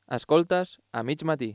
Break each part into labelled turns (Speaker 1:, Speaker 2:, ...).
Speaker 1: Escoltes a mig matí.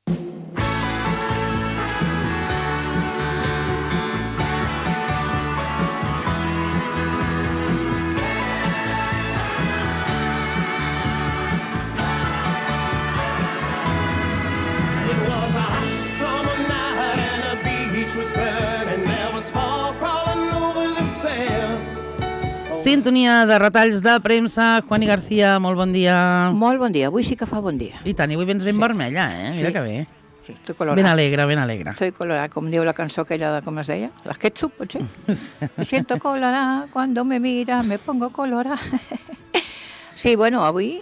Speaker 2: Sintonia de retalls de premsa. Juani García, molt bon dia.
Speaker 3: Molt bon dia, avui sí que fa bon dia.
Speaker 2: I tant, i avui vens ben vermella, Mira que bé.
Speaker 3: Sí, estoy colorada.
Speaker 2: Ben alegre, ben alegre.
Speaker 3: Estoy colorada, com diu la cançó aquella de, com es deia? La Ketchup, potser? Me siento colorada, cuando me mira me pongo colorada. Sí, bueno, avui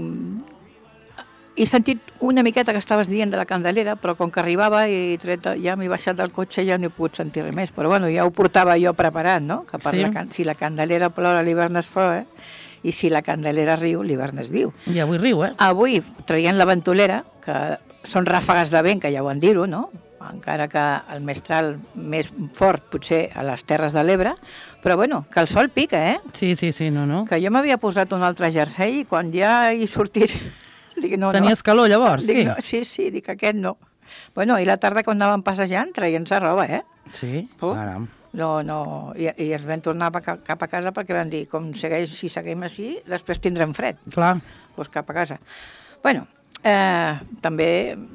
Speaker 3: he sentit una miqueta que estaves dient de la Candelera, però com que arribava i ja m'he baixat del cotxe ja no he pogut sentir res més. Però bueno, ja ho portava jo preparat, no? Que per si la Candelera plora, l'hivern es flor, i si la Candelera riu, l'hivern es viu.
Speaker 2: I avui riu,
Speaker 3: Avui traient la ventolera, que són ràfegues de vent, que ja ho han dir-ho, no? Encara que el mestral més fort potser a les Terres de l'Ebre, però bueno, que el sol pica,
Speaker 2: Sí, no.
Speaker 3: Que jo m'havia posat un altre jersei i quan ja he sortit... Dic, no,
Speaker 2: Tenies calor llavors,
Speaker 3: dic,
Speaker 2: sí?
Speaker 3: No, sí, dic, aquest no. Bueno, i la tarda quan anàvem passejant traient-se roba,
Speaker 2: Sí, caram.
Speaker 3: No, i ens vam tornar cap a casa perquè vam dir, si seguim així, després tindrem fred.
Speaker 2: Clar.
Speaker 3: Doncs cap a casa. Bueno, també,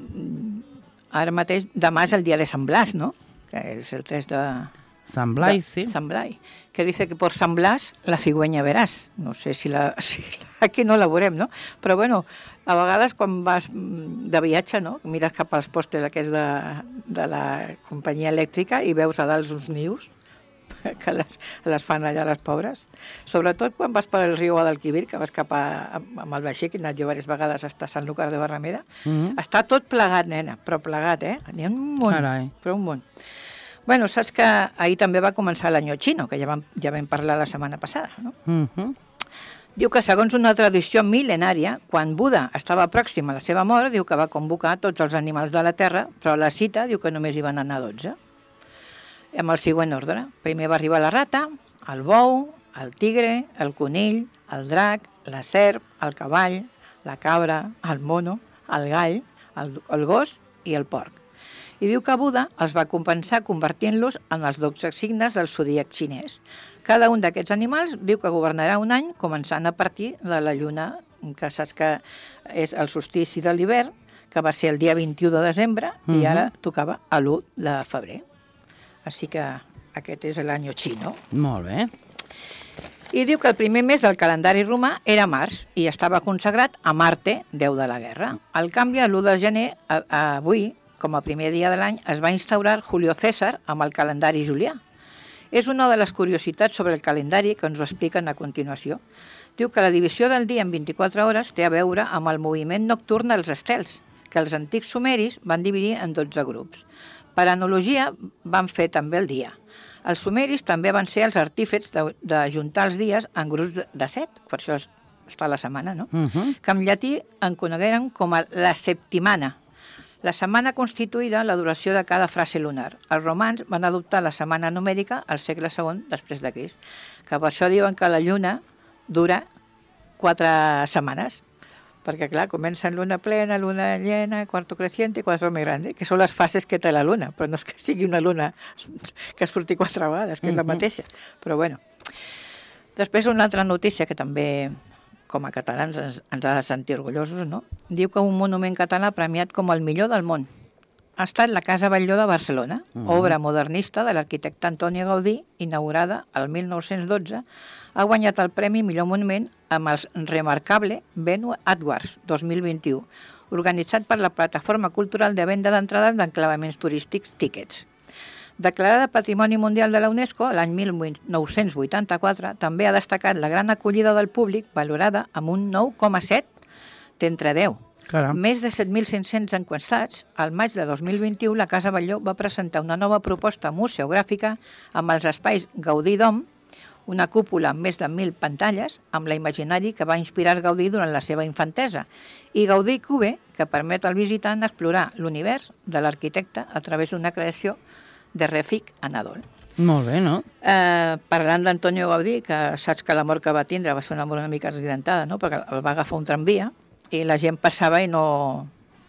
Speaker 3: ara mateix, demà és el dia de Sant Blas, no? Que és el 3 de...
Speaker 2: Sant Blai, sí.
Speaker 3: Sant Blai, que dice que por San Blas la cigüeña verás. No sé si aquí no la veurem, no? Però bueno, a vegades quan vas de viatge, no? Mires cap als postes aquests de la companyia elèctrica i veus a dalt uns nius que les fan allà les pobres. Sobretot quan vas per el riu Guadalquivir, que vas cap amb el vaixell, que he anat jo diverses vegades a Sant Lucar de Barrameda. Està tot plegat, nena, però plegat, N'hi ha un munt, però un munt. Bueno, saps que ahir també va començar l'any xino, que ja vam parlar la setmana passada, no? Diu que segons una tradició mil·lenària, quan Buda estava pròxim a la seva mort, diu que va convocar tots els animals de la Terra, però a la cita diu que només hi van anar 12. Amb el següent ordre. Primer va arribar la rata, el bou, el tigre, el conill, el drac, la serp, el cavall, la cabra, el mono, el gall, el gos i el porc. I diu que Buda els va compensar convertint-los en els 12 signes del zodíac xinès. Cada un d'aquests animals diu que governarà un any començant a partir de la lluna, que saps que és el solstici de l'hivern, que va ser el dia 21 de desembre i ara tocava a l'1 de febrer. Així que aquest és l'any xino.
Speaker 2: Molt bé.
Speaker 3: I diu que el primer mes del calendari romà era març i estava consagrat a Marte, déu de la guerra. Al canvi, l'1 de gener, avui, com a primer dia de l'any, es va instaurar Julio César amb el calendari julià. És una de les curiositats sobre el calendari que ens ho expliquen a continuació. Diu que la divisió del dia en 24 hores té a veure amb el moviment nocturn dels estels, que els antics sumeris van dividir en 12 grups. Per analogia, van fer també el dia. Els sumeris també van ser els artífexs d'ajuntar els dies en grups de 7, per això està la setmana, no? Que en llatí en conegueren com a la septimana. La setmana constituïda la duració de cada frase lunar. Els romans van adoptar la setmana numèrica al segle II després de Crist, que per això diuen que la lluna dura 4 setmanes, perquè clar, comença en luna plena, luna llena, cuarto creciente i cuarto més grande, que són les fases que té la luna, però no és que sigui una luna que surti 4 vegades, que és la mateixa, però bueno. Després una altra notícia que també, com a catalans, ens ha de sentir orgullosos, no? Diu que un monument català premiat com el millor del món ha estat la Casa Batlló de Barcelona, obra modernista de l'arquitecte Antoni Gaudí, inaugurada el 1912, ha guanyat el Premi Millor Monument amb el remarcable Venue Awards 2021, organitzat per la Plataforma Cultural de Venda d'Entrades d'Enclavaments Turístics Tickets. Declarada Patrimoni Mundial de la UNESCO l'any 1984, també ha destacat la gran acollida del públic, valorada amb un 9,7 d'entre 10.
Speaker 2: Caram.
Speaker 3: Més de 7.500 enquestats, al maig de 2021 la Casa Batlló va presentar una nova proposta museogràfica amb els espais Gaudí Dom, una cúpula amb més de 1.000 pantalles, amb la imaginari que va inspirar Gaudí durant la seva infantesa, i Gaudí Cube, que permet al visitant explorar l'univers de l'arquitecte a través d'una creació de Refik Anadol.
Speaker 2: Molt bé, no?
Speaker 3: Parlant d'Antonio Gaudí, que saps que la mort que va tindre va ser una mort una mica accidentada, no? Perquè el va agafar un tramvia i la gent passava i no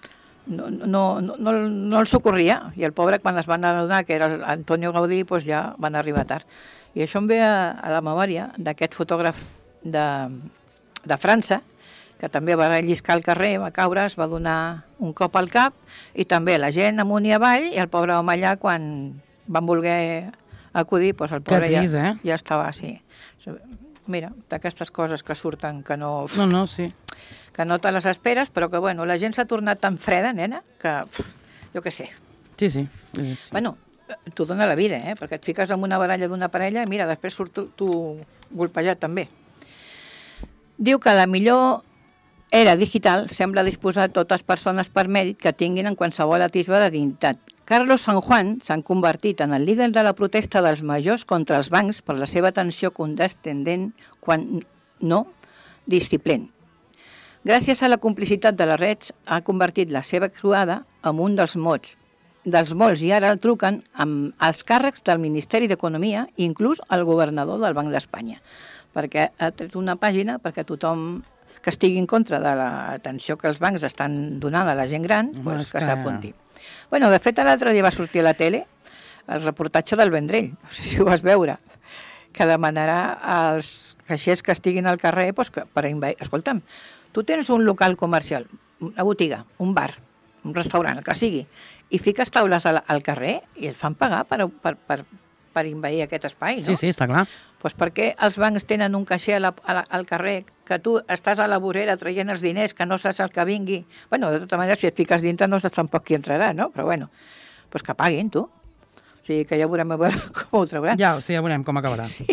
Speaker 3: el socorria, i el pobre, quan es van adonar que era Antonio Gaudí, doncs ja van arribar tard. I això em ve a la memòria d'aquest fotògraf de França, que també va lliscar al carrer, va caure, es va donar un cop al cap, i també la gent amunt i avall, i el pobre home allà, quan van voler acudir, doncs el pobre ja estava així. Mira, d'aquestes coses que surten que no...
Speaker 2: sí.
Speaker 3: Que no te les esperes, però que, bueno, la gent s'ha tornat tan freda, nena, que, jo què sé.
Speaker 2: Sí.
Speaker 3: Bueno, t'ho dona la vida, perquè et fiques en una baralla d'una parella i, mira, després surt tu golpejat també. Diu que la millor era digital sembla disposar totes persones per mèrit que tinguin en qualsevol atisbe de dignitat. Carlos San Juan s'han convertit en el líder de la protesta dels majors contra els bancs per la seva atenció condescendent quan no disciplent. Gràcies a la complicitat de les redes, ha convertit la seva croada en un dels molts, i ara el truquen amb els càrrecs del Ministeri d'Economia, inclús el governador del Banc d'Espanya, perquè ha tret una pàgina perquè tothom que estigui en contra de l'atenció que els bancs estan donant a la gent gran, que s'apunti. Bueno, de fet, l'altre dia va sortir a la tele el reportatge del Vendrell, no sé si ho vas veure, que demanarà als caixers que estiguin al carrer per invadir. Escolta'm, tu tens un local comercial, una botiga, un bar, un restaurant, el que sigui, i fiques taules al carrer i et fan pagar per invadir aquest espai, no?
Speaker 2: Sí, està clar.
Speaker 3: Doncs per què els bancs tenen un caixer al carrer, que tu estàs a la vorera traient els diners, que no saps el que vingui? Bueno, de tota manera, si et fiques dintre no saps tampoc qui entrarà, no? Però bueno, doncs que paguin, tu. O sigui, que ja veurem a veure com ho trauran.
Speaker 2: Ja veurem com acabarà.
Speaker 3: Sí.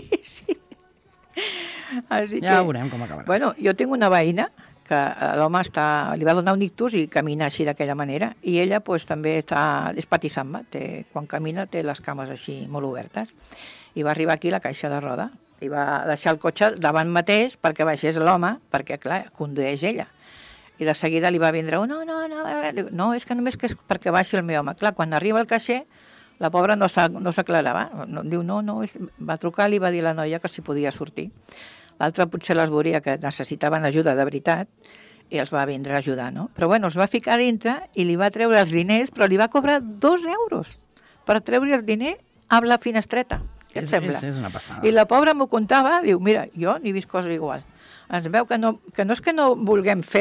Speaker 3: Així
Speaker 2: ja veurem com acabarà.
Speaker 3: Bueno, jo tinc una veïna que l'home li va donar un ictus i camina així d'aquella manera, i ella també és patizamba, quan camina té les cames així molt obertes, i va arribar aquí la caixa de roda, i va deixar el cotxe davant mateix perquè baixés l'home, perquè clar, condueix ella. I de seguida li va vindre, no, és que només que és perquè baixi el meu home. Clar, quan arriba el caixer, la pobra no s'aclarava. Diu, va trucar, li va dir a la noia que s'hi podia sortir. L'altre potser les veuria que necessitaven ajuda de veritat i els va vindre a ajudar, no? Però bueno, els va ficar dintre i li va treure els diners, però li va cobrar 2 euros per treure el diner amb la finestreta. Què et sembla?
Speaker 2: És una passada.
Speaker 3: I la pobra m'ho contava, diu, mira, jo n'he vist cosa igual. Ens veu que no és que no vulguem fer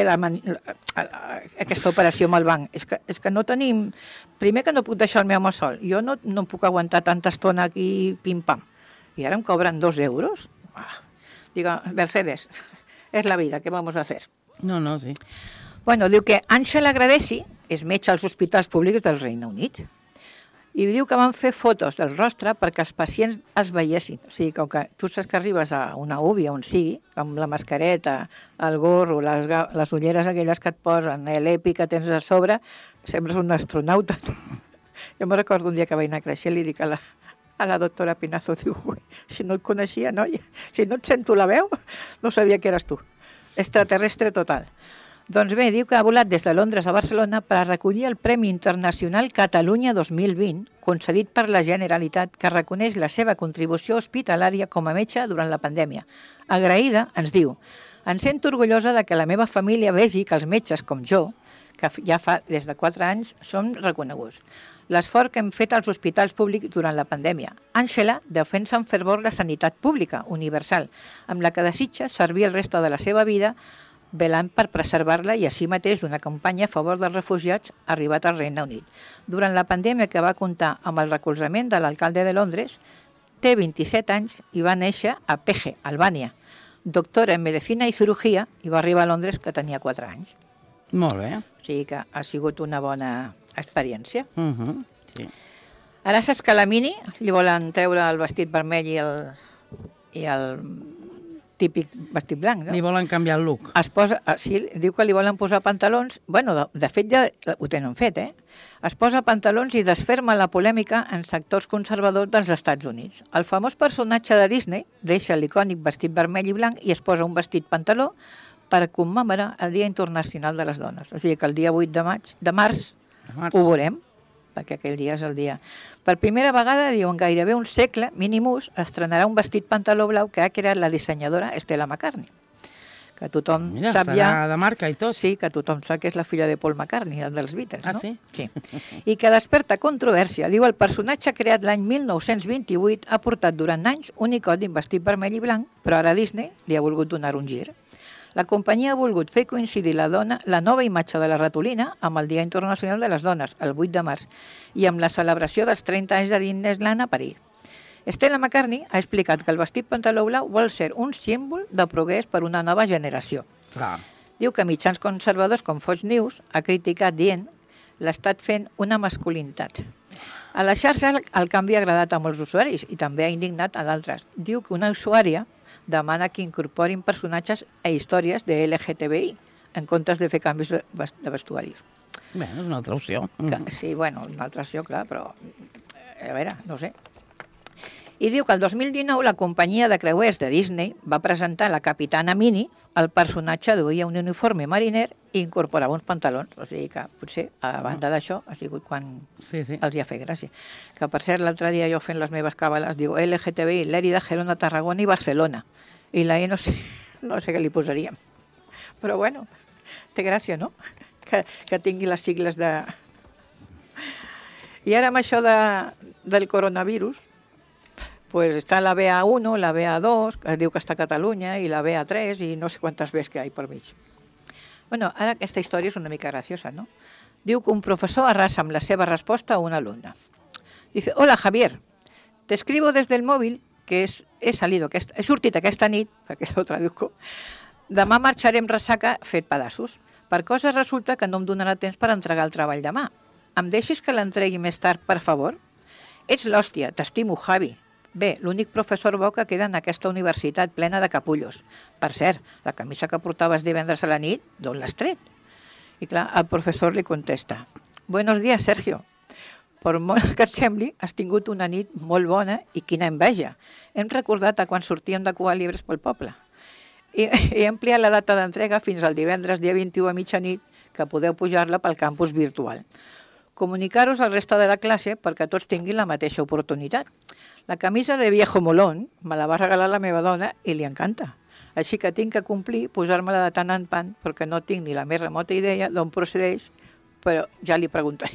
Speaker 3: aquesta operació amb el banc, és que no tenim... Primer que no puc deixar el meu home sol, jo no puc aguantar tanta estona aquí pim-pam. I ara em cobren 2 euros? Diga, Mercedes, és la vida, què vamos a hacer?
Speaker 2: No, sí.
Speaker 3: Bueno, diu que Àngela Gradesi és metge als hospitals públics del Regne Unit i diu que van fer fotos del rostre perquè els pacients els veiessin. O sigui, com que tu saps que arribes a una UBI, on sigui, amb la mascareta, el gorro, les ulleres aquelles que et posen, l'EPI que tens a sobre, sembles un astronauta. Jo me'n recordo un dia que vaig anar a créixer i li dic a la doctora Pinazo, diu, si no et coneixia, noia, si no et sento la veu, no sabia que eres tu. Extraterrestre total. Doncs bé, diu que ha volat des de Londres a Barcelona per a recollir el Premi Internacional Catalunya 2020, concedit per la Generalitat, que reconeix la seva contribució hospitalària com a metge durant la pandèmia. Agraïda, ens diu, em sento orgullosa de que la meva família vegi que els metges com jo, que ja fa des de 4 anys, som reconeguts. L'esforç que hem fet als hospitals públics durant la pandèmia. Àngela defensa amb fervor la sanitat pública, universal, amb la que desitja servir el reste de la seva vida velant per preservar-la i així mateix d'una campanya a favor dels refugiats arribat al Regne Unit. Durant la pandèmia que va comptar amb el recolzament de l'alcalde de Londres, té 27 anys i va néixer a Pege, Albània. Doctora en Medicina i Cirurgia i va arribar a Londres que tenia 4 anys.
Speaker 2: Molt bé.
Speaker 3: O sigui que ha sigut una bona experiència.
Speaker 2: Sí.
Speaker 3: Ara saps que a la Mini li volen treure el vestit vermell i el típic vestit blanc, no?
Speaker 2: Li volen canviar el look.
Speaker 3: Sí, diu que li volen posar pantalons. Bueno, de fet ja ho tenen fet, Es posa pantalons i desferma la polèmica en sectors conservadors dels Estats Units. El famós personatge de Disney deixa l'icònic vestit vermell i blanc i es posa un vestit pantaló per commemorar el Dia Internacional de les Dones. O sigui que el dia 8 de març ho veurem, perquè aquell dia és el dia. Per primera vegada, diuen gairebé un segle, Minimus estrenarà un vestit pantaló blau que ha creat la dissenyadora Stella McCartney, que tothom
Speaker 2: Mira,
Speaker 3: sap
Speaker 2: serà
Speaker 3: ja...
Speaker 2: de marca i tot.
Speaker 3: Sí, que tothom sap que és la filla de Paul McCartney, el dels Beatles,
Speaker 2: Ah,
Speaker 3: no?
Speaker 2: sí?
Speaker 3: Sí. I que desperta controvèrsia. Diu, el personatge creat l'any 1928 ha portat durant anys un icònic vestit vermell i blanc, però ara Disney li ha volgut donar un gir. La companyia ha volgut fer coincidir la nova imatge de la ratolina amb el Dia Internacional de les Dones, el 8 de març, i amb la celebració dels 30 anys de Disneyland a París. Stella McCartney ha explicat que el vestit pantaló blau vol ser un símbol de progrés per una nova generació.
Speaker 2: Clar.
Speaker 3: Diu que mitjans conservadors com Fox News ha criticat dient l'estat fent una masculinitat. A la xarxa el canvi ha agradat a molts usuaris i també ha indignat a d'altres. Diu que una usuària demana que incorporin personatges a històries de LGTBI en comptes de fer canvis de vestuaris.
Speaker 2: Bé, és una altra opció.
Speaker 3: Sí, bueno, una altra opció, clar, però a veure, no sé. I diu que el 2019 la companyia de creuers de Disney va presentar la Capitana Minnie, el personatge duia un uniforme mariner i incorporava uns pantalons. O sigui que potser, a banda d'això, ha sigut quan els hi ha fet gràcia. Que per cert, l'altre dia jo fent les meves càbales, diu LGTBI, Lérida, Gerona, Tarragona i Barcelona. I la E no sé què li posaríem. Però bueno, té gràcia, no? Que tingui les sigles de... I ara amb això del coronavirus, pues està la BA1, la BA2, que diu que està a Catalunya, i la BA3, i no sé quantes Bs que hi ha per mig. Bueno, ara aquesta història és una mica graciosa, ¿no? Diu que un profesor arrasa amb la seva resposta a un alumne. Dice, hola Javier, te escribo desde el móvil que he sortit aquesta nit, perquè ho traduzco, demà marxarem ressaca fet pedaços. Per cosa resulta que no em donarà temps per entregar el treball demà. Em deixis que l'entregui més tard, per favor? Ets l'hòstia, t'estimo, Javi. Bé, l'únic professor bo que queda en aquesta universitat plena de capullos. Per cert, la camisa que portaves divendres a la nit, d'on l'has tret? I clar, el professor li contesta, buenos días, Sergio. Per molt que et sembli, has tingut una nit molt bona i quina enveja. Hem recordat a quan sortíem de covar llibres pel poble. I he ampliat la data d'entrega fins al divendres, dia 21 a mitjanit, que podeu pujar-la pel campus virtual. Comunicar-vos al resta de la classe perquè tots tinguin la mateixa oportunitat. La camisa de viejo molón me la va regalar la meva dona i li encanta. Així que tinc que complir, posar-me-la de tant en tant, perquè no tinc ni la més remota idea d'on procedeix, però ja li preguntaré.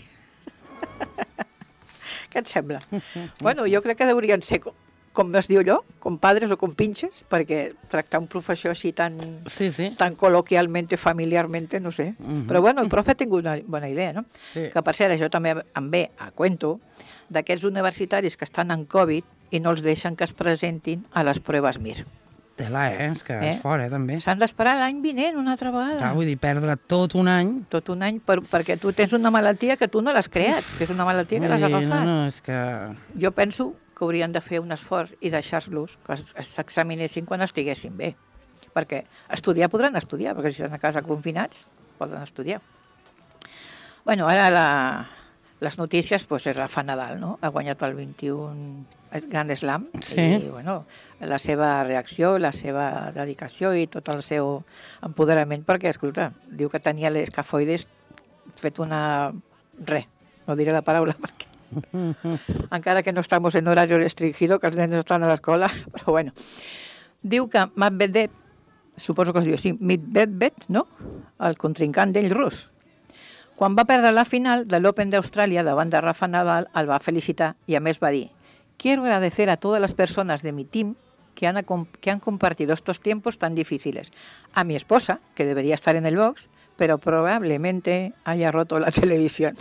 Speaker 3: Què et sembla? Bueno, jo crec que haurien ser, com es diu allò, compadres o compinches, perquè tractar un professor així tan col·loquialment, familiarment, no sé. Però bueno, el profe ha tingut una bona idea, no? Que per cert, això també em ve a cuento d'aquests universitaris que estan en Covid i no els deixen que es presentin a les proves MIR.
Speaker 2: Tela, és que és fora, també.
Speaker 3: S'han d'esperar l'any vinent una altra vegada.
Speaker 2: Clar, vull dir, perdre tot un any.
Speaker 3: Tot un any, perquè tu tens una malaltia que tu no l'has creat, que és una malaltia que l'has agafat.
Speaker 2: No, és que...
Speaker 3: Jo penso que haurien de fer un esforç i deixar-los que s'examinessin quan estiguessin bé. Perquè estudiar podran estudiar, perquè si estan a casa confinats, poden estudiar. Bueno, ara les notícies, doncs és Rafa Nadal, no? Ha guanyat el 21 Grand Slam i, bueno, la seva reacció, la seva dedicació i tot el seu empoderament, perquè, escolta, diu que tenia l'escafoides fet una... no diré la paraula, perquè encara que no estamos en horario restringido, que els nens estan a l'escola, però bueno. Diu que Medvedev, suposo que es diu així, Medvedev, no? El contrincant d'ell rus. Quan va perdre la final de l'Open d'Austràlia davant de Rafa Nadal, el va felicitar i a més va dir: quiero agradecer a todas las personas de mi team que han compartido estos tiempos tan difíciles. A mi esposa, que debería estar en el box, pero probablemente haya roto la televisión.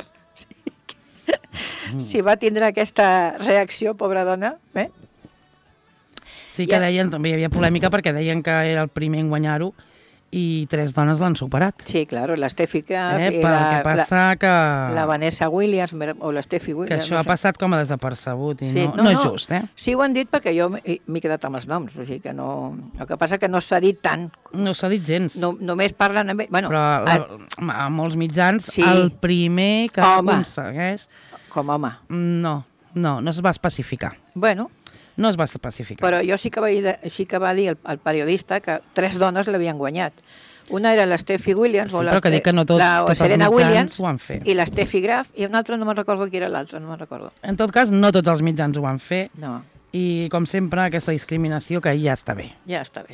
Speaker 3: Si va tindre aquesta reacció, pobra dona,
Speaker 2: Sí que deien, també hi havia polèmica perquè deien que era el primer en guanyar-ho i 3 dones l'han superat.
Speaker 3: Sí, claro, la Steffi Graf i la Vanessa Williams o la Steffi Williams.
Speaker 2: Que això ha passat com a desapercebut i no és just,
Speaker 3: Sí, ho han dit perquè jo m'he quedat amb els noms, o sigui que no... El que passa que no s'ha dit tant.
Speaker 2: No s'ha dit gens.
Speaker 3: Només parlen... Bueno,
Speaker 2: però a molts mitjans el primer que aconsegueix...
Speaker 3: Com a home.
Speaker 2: No es va especificar.
Speaker 3: Bueno...
Speaker 2: No es va especificar.
Speaker 3: Però jo sí que va dir el periodista que 3 dones l'havien guanyat. Una era la Steffi Williams,
Speaker 2: però que dic que no tots els
Speaker 3: Serena Williams
Speaker 2: ho han fet.
Speaker 3: I la Steffi Graf, i una altra no me'n recordo qui era l'altra, no me'n recordo.
Speaker 2: En tot cas, no tots els mitjans ho han fet.
Speaker 3: No.
Speaker 2: I, com sempre, aquesta discriminació que ja està bé.
Speaker 3: Ja està bé, sí.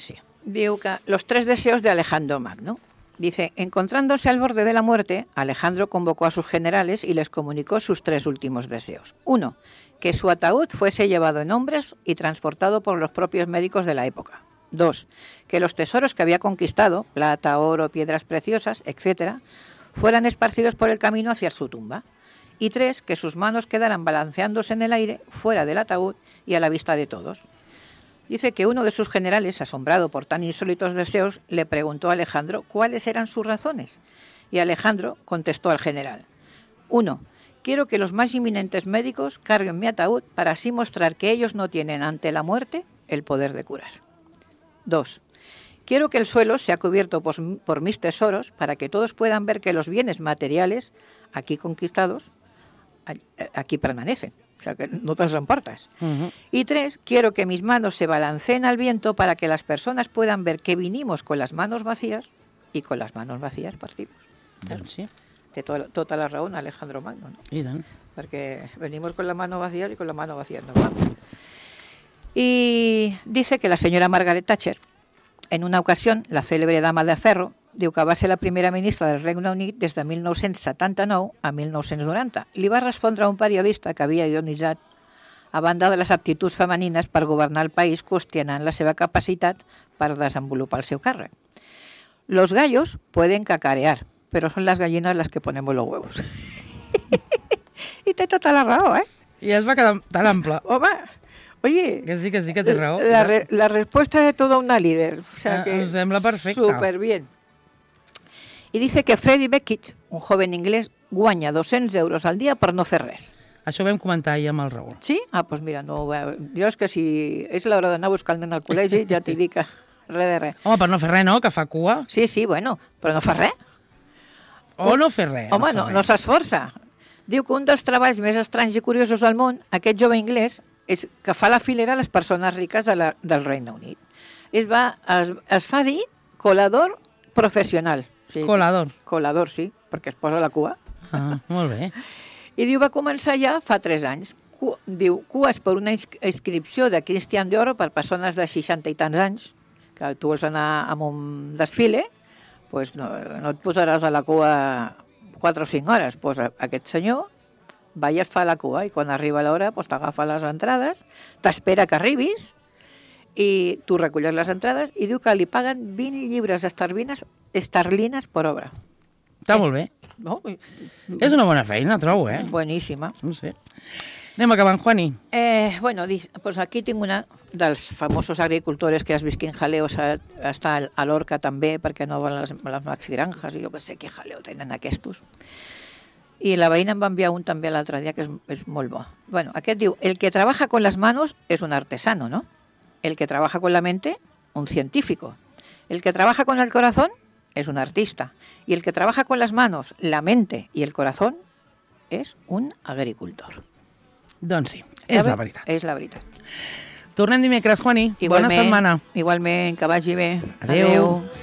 Speaker 3: Diu que los 3 deseos de Alejandro Magno. Dice, encontrándose al borde de la muerte, Alejandro convocó a sus generales y les comunicó sus 3 últimos deseos. 1. Que su ataúd fuese llevado en hombres y transportado por los propios médicos de la época. 2. Que los tesoros que había conquistado, plata, oro, piedras preciosas, etc., fueran esparcidos por el camino hacia su tumba. Y 3. Que sus manos quedaran balanceándose en el aire, fuera del ataúd y a la vista de todos. Dice que uno de sus generales, asombrado por tan insólitos deseos, le preguntó a Alejandro cuáles eran sus razones. Y Alejandro contestó al general. 1. Quiero que los más inminentes médicos carguen mi ataúd para así mostrar que ellos no tienen ante la muerte el poder de curar. 2. Quiero que el suelo sea cubierto por mis tesoros para que todos puedan ver que los bienes materiales aquí conquistados aquí permanecen. O sea, que no te los emportas. Y 3, quiero que mis manos se balanceen al viento para que las personas puedan ver que vinimos con las manos vacías y con las manos vacías partimos.
Speaker 2: Doncs sí.
Speaker 3: Té tota la raó Alejandro Magno, no?
Speaker 2: I tant.
Speaker 3: Porque venimos con la mano vacía y con la mano vacía nos vamos. Y dice que la señora Margaret Thatcher, en una ocasión, la célebre dama de ferro, diu que va ser la primera ministra del Regne Unit des de 1979 a 1990. Li va respondre a un periodista que havia ironitzat a banda de les aptituds femenines per governar el país, qüestionant la seva capacitat per desenvolupar el seu càrrec. Los gallos pueden cacarear, pero son las gallinas las que ponemos los huevos. I té tota la raó, ¿eh?
Speaker 2: I es va quedar tan ample.
Speaker 3: Home, oye...
Speaker 2: Que sí, que té raó.
Speaker 3: La respuesta de toda una líder. O sea que
Speaker 2: em sembla perfecte.
Speaker 3: Súper bien. Y dice que Freddie Beckett, un joven inglés, guanya 200 euros al dia per no fer res.
Speaker 2: Això ho vam comentar ahir amb el Raül.
Speaker 3: Sí? Ah, doncs mira, no, jo és que si és l'hora d'anar a buscar el nen al col·legi, ja t'hi dic res de res.
Speaker 2: Home, per no fer res, no? Que fa cua.
Speaker 3: Sí, bueno, però no fa res.
Speaker 2: O no fer res.
Speaker 3: Home, no s'esforça. Diu que un dels treballs més estranys i curiosos del món, aquest jove anglès, és que fa la filera a les persones riques del Regne Unit. Es fa dir colador professional. Sí, colador, sí, perquè es posa la cua.
Speaker 2: Ah, molt bé.
Speaker 3: I diu, va començar ja fa 3 anys. Diu, cues per una inscripció de Christian Dior per persones de 60 i tants anys, que tu vols anar a un desfile, doncs no et posaràs a la cua 4 o 5 hores. Doncs aquest senyor va i et fa la cua i quan arriba l'hora t'agafa les entrades, t'espera que arribis i tu recolles les entrades i diu que li paguen 20 llibres esterlines per obra.
Speaker 2: Està molt bé.
Speaker 3: No?
Speaker 2: És una bona feina, trobo, eh?
Speaker 3: Boníssima.
Speaker 2: No sé. Anem acabant, Juani.
Speaker 3: Bueno, doncs aquí tinc una dels famosos agricultores que has vist quin jaleo està a l'Orca també, perquè no van les maxi granjas, i jo que sé quin jaleo tenen aquests. I la veïna em va enviar un també l'altre dia que és molt bo. Bueno, aquest diu, el que trabaja con las manos es un artesano, ¿no? El que trabaja con la mente, un científico. El que trabaja con el corazón es un artista. Y el que trabaja con las manos, la mente y el corazón es un agricultor.
Speaker 2: Doncs sí, és la veritat.
Speaker 3: És la veritat.
Speaker 2: Tornem dimecres, Juani. Bona setmana.
Speaker 3: Igualment, que vagi bé.
Speaker 2: Adéu.